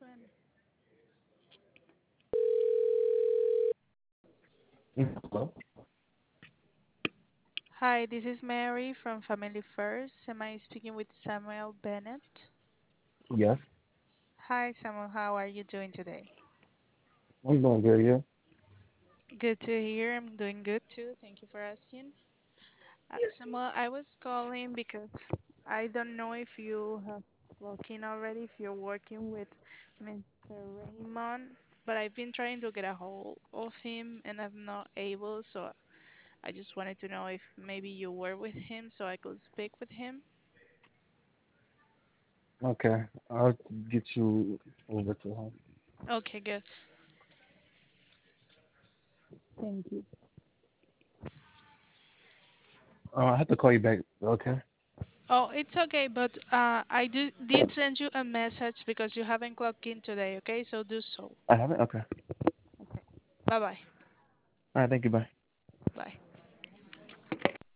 Suena. Hello? Hi, this is Mary from Family First. Am I speaking with Samuel Bennett? Yes. Hi, Samuel. How are you doing today? I'm doing good, yeah. Good to hear. I'm doing good too. Thank you for asking. Samuel, I was calling because I don't know if you have working already, if you're working with Mr. Raymond, but I've been trying to get a hold of him and I'm not able, so I just wanted to know if maybe you were with him so I could speak with him. Okay. I'll get you over to him. Okay, good. Thank you. I have to call you back, okay? Oh, it's okay, but did send you a message because you haven't clocked in today, okay? So do so. I haven't? Okay. Bye bye. All right, thank you, bye. Bye.